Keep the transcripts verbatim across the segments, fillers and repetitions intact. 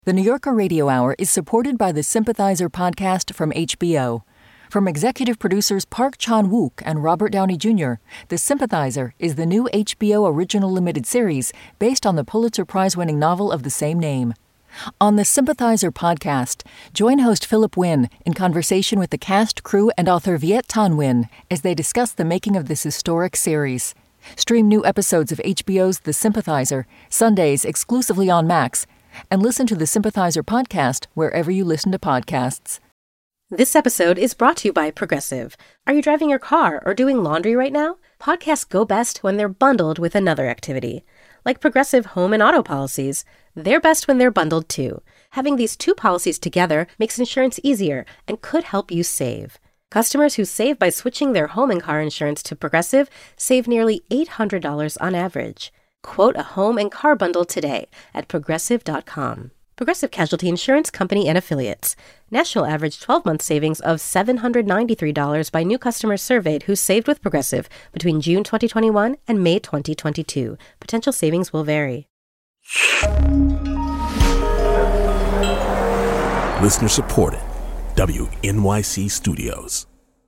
The New Yorker Radio Hour is supported by the Sympathizer podcast from H B O. From executive producers Park Chan-wook and Robert Downey Junior, The Sympathizer is the new H B O original limited series based on the Pulitzer Prize-winning novel of the same name. On the Sympathizer podcast, join host Philip Wynn in conversation with the cast, crew, and author Viet Thanh Nguyen as they discuss the making of this historic series. Stream new episodes of H B O's The Sympathizer, Sundays exclusively on Max, and listen to the Sympathizer podcast wherever you listen to podcasts. This episode is brought to you by Progressive. Are you driving your car or doing laundry right now? Podcasts go best when they're bundled with another activity. Like Progressive home and auto policies, they're best when they're bundled too. Having these two policies together makes insurance easier and could help you save. Customers who save by switching their home and car insurance to Progressive save nearly eight hundred dollars on average. Quote a home and car bundle today at progressive dot com. Progressive Casualty Insurance Company and Affiliates. National average twelve-month savings of seven hundred ninety-three dollars by new customers surveyed who saved with Progressive between June twenty twenty-one and May twenty twenty-two. Potential savings will vary. Listener supported. W N Y C Studios.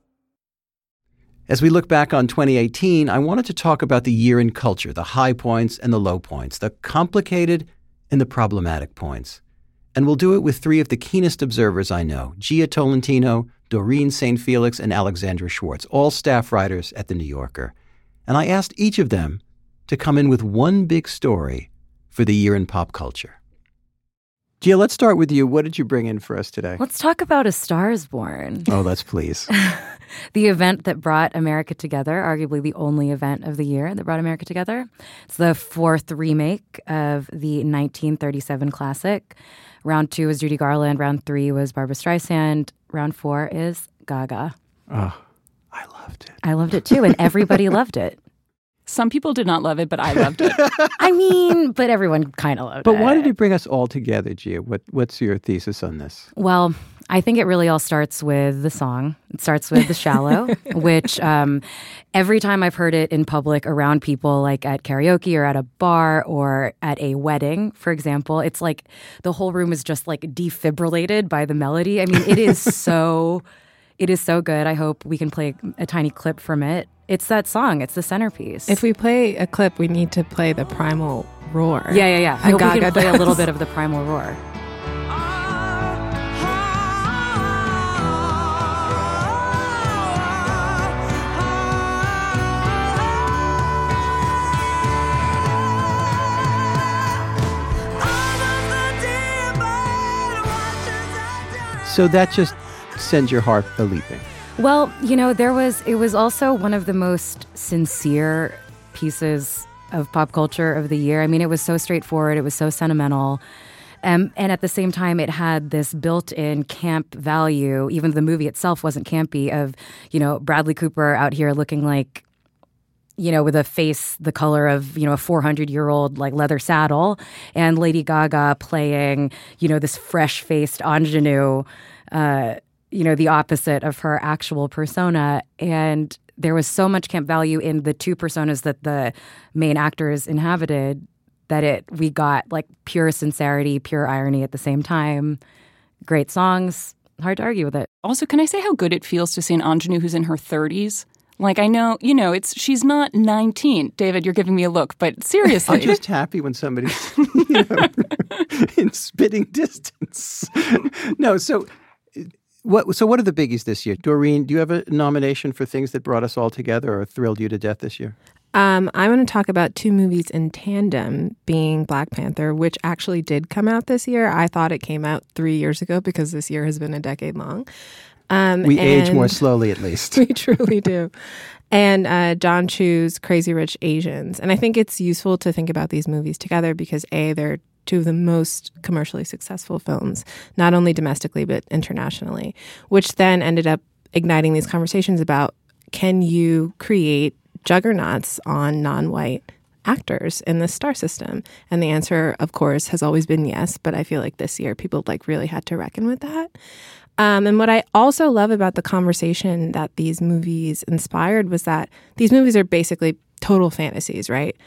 As we look back on twenty eighteen, I wanted to talk about the year in culture, the high points and the low points, the complicated and the problematic points. And we'll do it with three of the keenest observers I know, Gia Tolentino, Doreen Saint Felix, and Alexandra Schwartz, all staff writers at The New Yorker. And I asked each of them to come in with one big story for the year in pop culture. Gia, let's start with you. What did you bring in for us today? Let's talk about A Star is Born. Oh, let's please. The event that brought America together, arguably the only event of the year that brought America together. It's the fourth remake of the nineteen thirty-seven classic. Round two was Judy Garland. Round three was Barbra Streisand. Round four is Gaga. Oh, I loved it. I loved it too, and everybody loved it. Some people did not love it, but I loved it. I mean, but everyone kind of loved but it. But why did it bring us all together, Gia? What, what's your thesis on this? Well, I think it really all starts with the song. It starts with The Shallow, which um, every time I've heard it in public around people, like at karaoke or at a bar or at a wedding, for example, it's like the whole room is just like defibrillated by the melody. I mean, it is so... It is so good. I hope we can play a tiny clip from it. It's that song. It's the centerpiece. If we play a clip, we need to play the Primal Roar. Yeah, yeah, yeah. I hope Gaga we can play does. a little bit of the Primal Roar. So that just sends your heart a-leaping. Well, you know, there was, it was also one of the most sincere pieces of pop culture of the year. I mean, it was so straightforward. It was so sentimental. Um, and at the same time, it had this built-in camp value, even though the movie itself wasn't campy, of, you know, Bradley Cooper out here looking like, you know, with a face the color of, you know, a four hundred year old like leather saddle, and Lady Gaga playing, you know, this fresh-faced ingenue, uh, you know, the opposite of her actual persona. And there was so much camp value in the two personas that the main actors inhabited that it we got like pure sincerity, pure irony at the same time. Great songs. Hard to argue with it. Also, can I say how good it feels to see an ingenue who's in her thirties? Like, I know, you know, it's she's not nineteen. David, you're giving me a look, but seriously. I'm just happy when somebody's you know, in spitting distance. No, so... What, so what are the biggies this year? Doreen, do you have a nomination for things that brought us all together or thrilled you to death this year? Um, I'm going to talk about two movies in tandem, being Black Panther, which actually did come out this year. I thought it came out three years ago because this year has been a decade long. Um, we age and more slowly, at least. We truly do. And uh, John Chu's Crazy Rich Asians. And I think it's useful to think about these movies together because, A, they're two of the most commercially successful films, not only domestically but internationally, which then ended up igniting these conversations about, can you create juggernauts on non-white actors in the star system? And the answer, of course, has always been yes, but I feel like this year people like really had to reckon with that. Um, and what I also love about the conversation that these movies inspired was that these movies are basically total fantasies, right?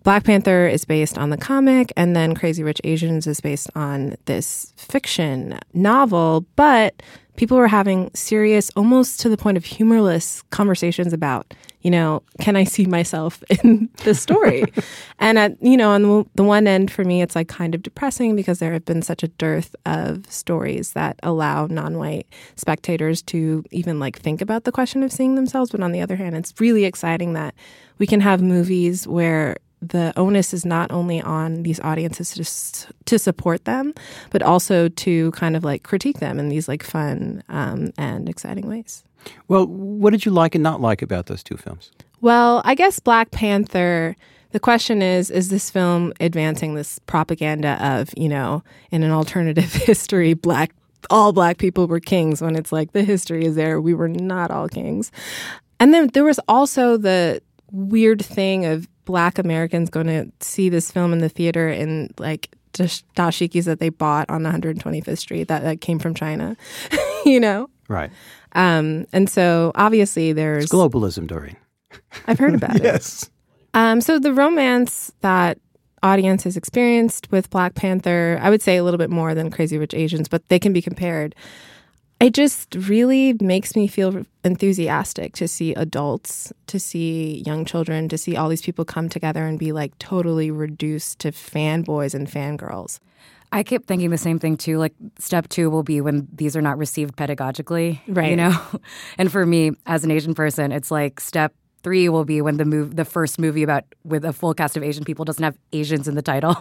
Black Panther is based on the comic, and then Crazy Rich Asians is based on this fiction novel, but people were having serious, almost to the point of humorless conversations about, you know, can I see myself in this story? And, at, you know, on the, the one end, for me, it's like kind of depressing because there have been such a dearth of stories that allow non-white spectators to even like think about the question of seeing themselves. But on the other hand, it's really exciting that we can have movies where the onus is not only on these audiences to, to support them, but also to kind of like critique them in these like fun um, and exciting ways. Well, what did you like and not like about those two films? Well, I guess Black Panther, the question is, is this film advancing this propaganda of, you know, in an alternative history, black all black people were kings, when it's like the history is there, we were not all kings. And then there was also the weird thing of Black Americans going to see this film in the theater in like dashikis that they bought on one hundred twenty-fifth Street that, that came from China, you know? Right. Um, and so obviously there's... It's globalism, Doreen. I've heard about it. Yes. Um, so the romance that audience has experienced with Black Panther, I would say a little bit more than Crazy Rich Asians, but they can be compared. It just really makes me feel enthusiastic to see adults, to see young children, to see all these people come together and be like totally reduced to fanboys and fangirls. I kept thinking the same thing too. Like step two will be when these are not received pedagogically, right? You know, and for me as an Asian person, it's like step three will be when the move, the first movie about with a full cast of Asian people doesn't have Asians in the title.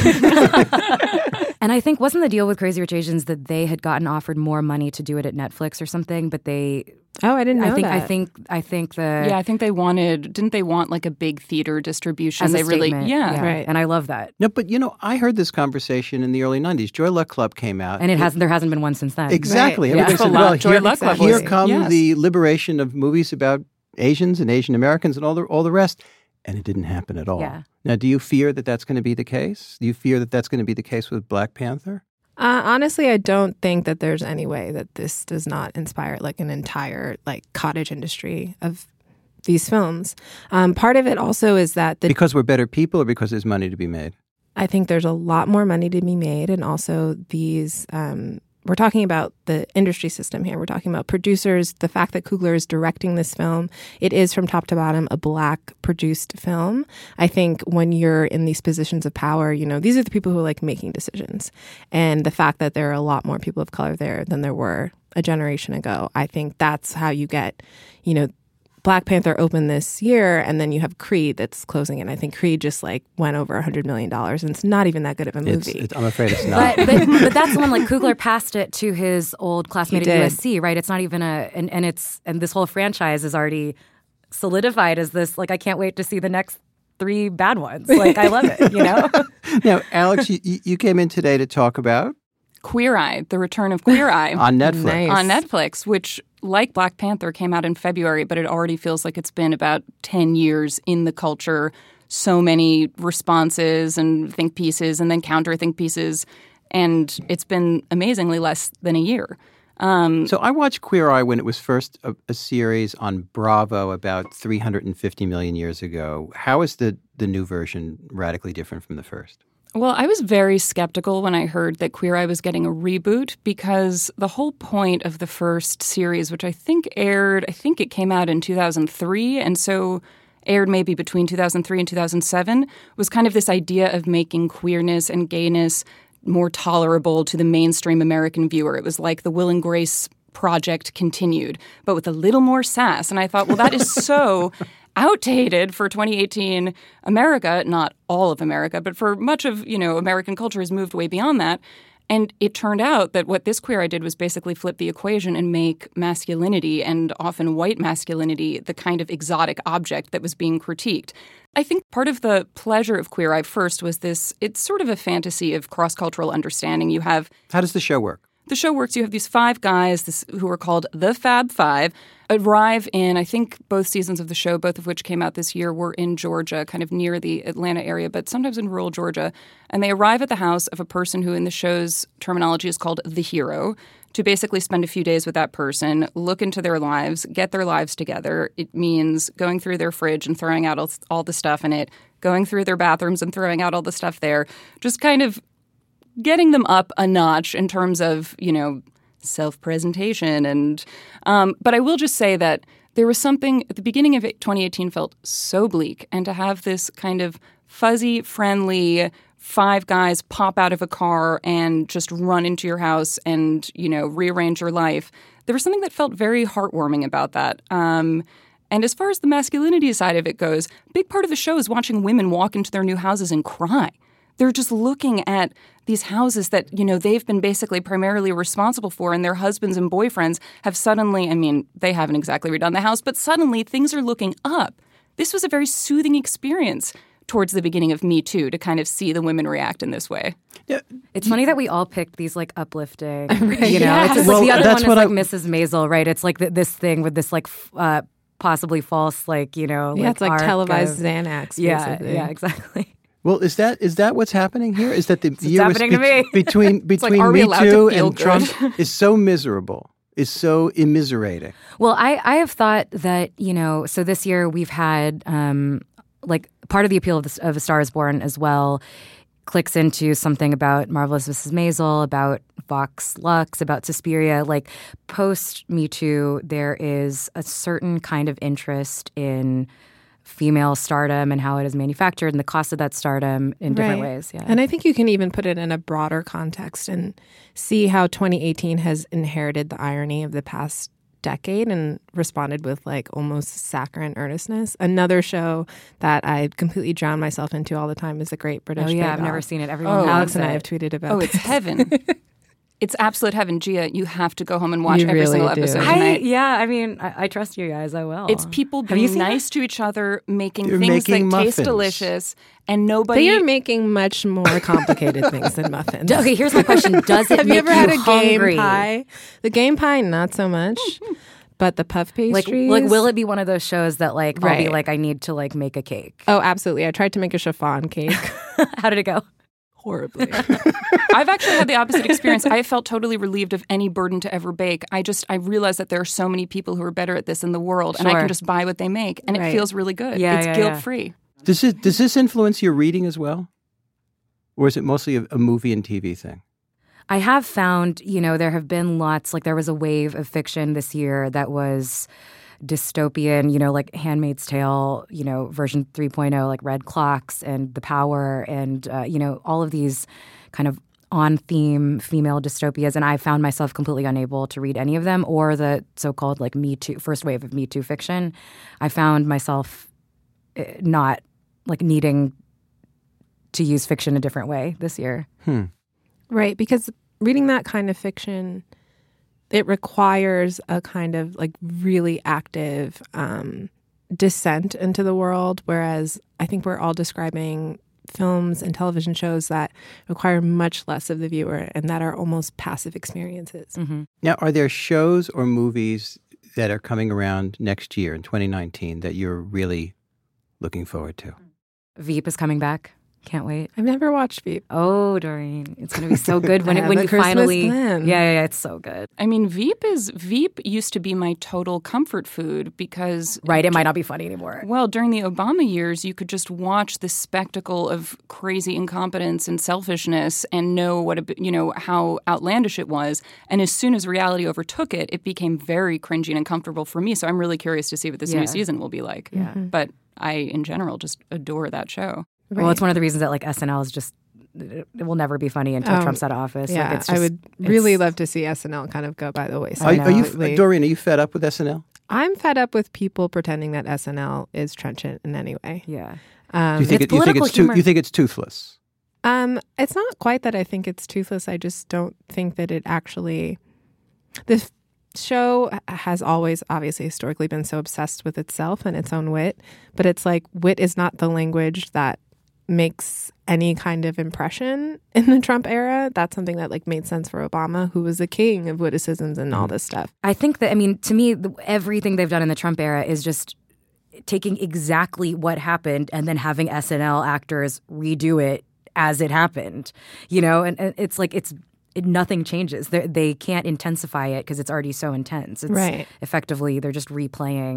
And I think wasn't the deal with Crazy Rich Asians that they had gotten offered more money to do it at Netflix or something, but they. Oh, I didn't know I think, that. I think. I think the. Yeah, I think they wanted. Didn't they want like a big theater distribution? As a they really. statement, Yeah. yeah, right. And I love that. No, but you know, I heard this conversation in the early nineties. Joy Luck Club came out, And it hasn't. There hasn't been one since then. Exactly. Right. Everybody Yeah. said, Well, "Well, Joy here, Luck Club here was- come yes. the liberation of movies about Asians and Asian Americans and all the all the rest." And it didn't happen at all. Yeah. Now, do you fear that that's going to be the case? Do you fear that that's going to be the case with Black Panther? Uh, honestly, I don't think that there's any way that this does not inspire like an entire like cottage industry of these films. Um, part of it also is that the, Because we're better people or because there's money to be made? I think there's a lot more money to be made, and also these. Um, we're talking about the industry system here. We're talking about producers. The fact that Coogler is directing this film, it is from top to bottom a Black produced film. I think when you're in these positions of power, you know, these are the people who are like making decisions. And the fact that there are a lot more people of color there than there were a generation ago, I think that's how you get, you know, Black Panther opened this year, and then you have Creed that's closing in. I think Creed just like went over one hundred million dollars, and it's not even that good of a movie. It's, it's, I'm afraid it's not. But, but, but that's the one, like, Coogler passed it to his old classmate He at did. U S C, right? It's not even a, and, and it's, and this whole franchise is already solidified as this, like, I can't wait to see the next three bad ones. Like, I love it, you know? Now, Alex, you, you came in today to talk about Queer Eye, The Return of Queer Eye. on Netflix. Nice. On Netflix, which, like Black Panther, came out in February, but it already feels like it's been about ten years in the culture. So many responses and think pieces and then counter think pieces. And it's been amazingly less than a year. Um, So I watched Queer Eye when it was first a, a series on Bravo about three hundred fifty million years ago. How is the, the new version radically different from the first? Well, I was very skeptical when I heard that Queer Eye was getting a reboot because the whole point of the first series, which I think aired, I think it came out in two thousand three, and so aired maybe between two thousand three and two thousand seven, was kind of this idea of making queerness and gayness more tolerable to the mainstream American viewer. It was like the Will and Grace project continued, but with a little more sass. And I thought, well, that is so outdated for twenty eighteen America, not all of America, but for much of, you know, American culture has moved way beyond that. And it turned out that what this Queer Eye did was basically flip the equation and make masculinity, and often white masculinity, the kind of exotic object that was being critiqued. I think part of the pleasure of Queer Eye first was this, it's sort of a fantasy of cross-cultural understanding. You have How does the show work? The show works. You have these five guys this, who are called the Fab Five, arrive in, I think, both seasons of the show, both of which came out this year, were in Georgia, kind of near the Atlanta area, but sometimes in rural Georgia. And they arrive at the house of a person who in the show's terminology is called the hero, to basically spend a few days with that person, look into their lives, get their lives together. It means going through their fridge and throwing out all, all the stuff in it, going through their bathrooms and throwing out all the stuff there, just kind of getting them up a notch in terms of, you know, self-presentation. And um, but I will just say that there was something at the beginning of twenty eighteen felt so bleak, and to have this kind of fuzzy, friendly five guys pop out of a car and just run into your house and, you know, rearrange your life. There was something that felt very heartwarming about that. Um, and as far as the masculinity side of it goes, a big part of the show is watching women walk into their new houses and cry. They're just looking at these houses that, you know, they've been basically primarily responsible for, and their husbands and boyfriends have suddenly, I mean, they haven't exactly redone the house, but suddenly things are looking up. This was a very soothing experience towards the beginning of Me Too to kind of see the women react in this way. Yeah. It's funny that we all picked these like uplifting, you know, Yeah. it's just Well, like the other that's one is what like I- Missus Maisel, right? It's like th- this thing with this like f- uh, possibly false, like, you know, Yeah, like it's like arc televised of- Xanax, Yeah, basically. yeah, exactly. Well, is that is that what's happening here? Is that the It's year was happening to me. between like, between are we Me allowed to Too feel and good? Trump is so miserable, is so immiserating. Well, I, I have thought that, you know, so this year we've had um, like part of the appeal of, the, of A Star is Born as well clicks into something about Marvelous Missus Maisel, about Vox Lux, about Suspiria. Like post Me Too, there is a certain kind of interest in female stardom and how it is manufactured and the cost of that stardom in different Right. ways. Yeah. And I think you can even put it in a broader context and see how twenty eighteen has inherited the irony of the past decade and responded with like almost saccharine earnestness. Another show that I completely drown myself into all the time is The Great British oh, yeah, Bake I've never Off. seen it. Everyone Oh, loves Alex and I it. have tweeted about Oh, it's this. heaven. It's absolute heaven. Gia, you have to go home and watch You every really single do. episode I, tonight. yeah, I mean, I, I trust you guys. I will. It's people Have you being seen nice to each other, making They're things making that taste muffins. delicious, and nobody... They are making much more complicated things than muffins. Okay, here's my question. Does it Have make you ever had a hungry? game pie? The game pie, not so much. But the puff Like, pastries. like, will it be one of those shows that like I'll be Right. like, I need to like make a cake? Oh, absolutely. I tried to make a chiffon cake. How did it go? Horribly. I've actually had the opposite experience. I felt totally relieved of any burden to ever bake. I just, I realized that there are so many people who are better at this in the world, and I Sure. can just buy what they make, and Right. it feels really good. Yeah, it's yeah, yeah. guilt-free. Does it does this influence your reading as well, or is it mostly a, a movie and T V thing? I have found, you know, there have been lots, like there was a wave of fiction this year that was dystopian, you know, like Handmaid's Tale, you know, version three point oh, like Red Clocks and The Power and, uh, you know, all of these kind of on-theme female dystopias. And I found myself completely unable to read any of them or the so-called like Me Too, first wave of Me Too fiction. I found myself uh, not like needing to use fiction a different way this year. Hmm. Right, because reading that kind of fiction, it requires a kind of like really active um, descent into the world, whereas I think we're all describing films and television shows that require much less of the viewer and that are almost passive experiences. Mm-hmm. Now, are there shows or movies that are coming around next year in twenty nineteen that you're really looking forward to? Veep is coming back. Can't wait. I've never watched Veep. Oh, Doreen, it's going to be so good when I it have when a you Christmas finally. plan. Yeah, yeah, yeah, it's so good. I mean, Veep is Veep used to be my total comfort food because Right, it might not be funny anymore. well, during the Obama years, you could just watch the spectacle of crazy incompetence and selfishness and know what a, bi- you know how outlandish it was. And as soon as reality overtook it, it became very cringy and uncomfortable for me. So I'm really curious to see what this Yeah. new season will be like. Yeah. But I, in general, just adore that show. Well, it's one of the reasons that like S N L is just it will never be funny until Um, Trump's out of office. Yeah, like, it's I just, would really it's- love to see S N L kind of go by the Are, wayside. are you, completely. Doreen? Are you fed up with S N L? I'm fed up with people pretending that S N L is trenchant in any way. Yeah. Um, Do you think it's it, you think political it's too, humor. you think it's toothless? Um, it's not quite that I think it's toothless. I just don't think that it actually. The show has always, obviously, historically been so obsessed with itself and its own wit, but it's like wit is not the language that makes any kind of impression in the Trump era. That's something that like made sense for Obama, who was the king of witticisms and all this stuff. I think that I mean to me, the, everything they've done in the Trump era is just taking exactly what happened and then having S N L actors redo it as it happened. You know, and, and it's like it's. It, nothing changes. They're, they can't intensify it because it's already so intense. It's Right. Effectively, they're just replaying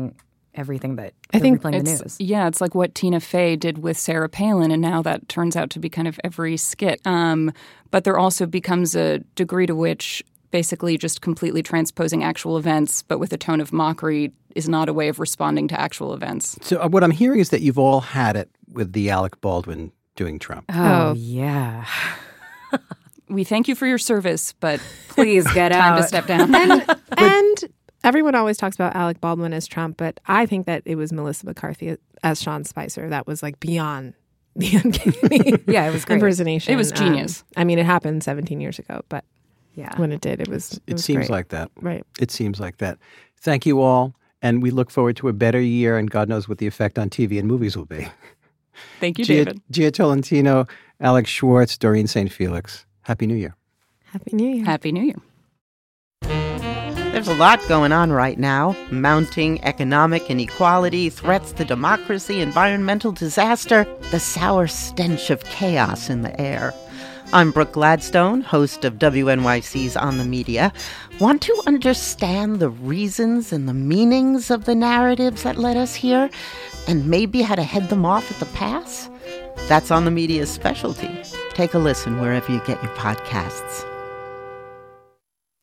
everything that I they're think replaying the It's, news. yeah, it's like what Tina Fey did with Sarah Palin, and now that turns out to be kind of every skit. Um, but there also becomes a degree to which basically just completely transposing actual events, but with a tone of mockery, is not a way of responding to actual events. So uh, what I'm hearing is that you've all had it with the Alec Baldwin doing Trump. Oh, Oh. yeah. We thank you for your service, but Please get time out. to step down. And everyone always talks about Alec Baldwin as Trump, but I think that it was Melissa McCarthy as Sean Spicer. That was like beyond the uncanny Yeah, it was great. impersonation. It was genius. Um, I mean, it happened seventeen years ago, but Yeah. when it did, it was. It, It was seems great. like that. Right. It seems like that. Thank you all. And we look forward to a better year, and God knows what the effect on T V and movies will be. Thank you, Gia, David. Gia Tolentino, Alex Schwartz, Doreen Saint Felix. Happy New Year. Happy New Year. Happy New Year. There's a lot going on right now. Mounting economic inequality, threats to democracy, environmental disaster, the sour stench of chaos in the air. I'm Brooke Gladstone, host of W N Y C's On the Media. Want to understand the reasons and the meanings of the narratives that led us here, and maybe how to head them off at the pass? That's On the Media's specialty. Take a listen wherever you get your podcasts.